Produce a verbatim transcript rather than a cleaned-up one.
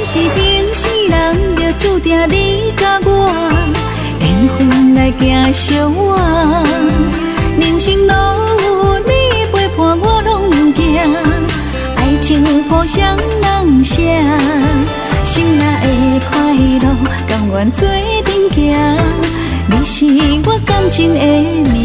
是定世人，就注定你甲我缘分来行相偎。人生路你陪伴我拢行，爱情互相人写，心内的快乐甘愿做阵行。你是我感情的命。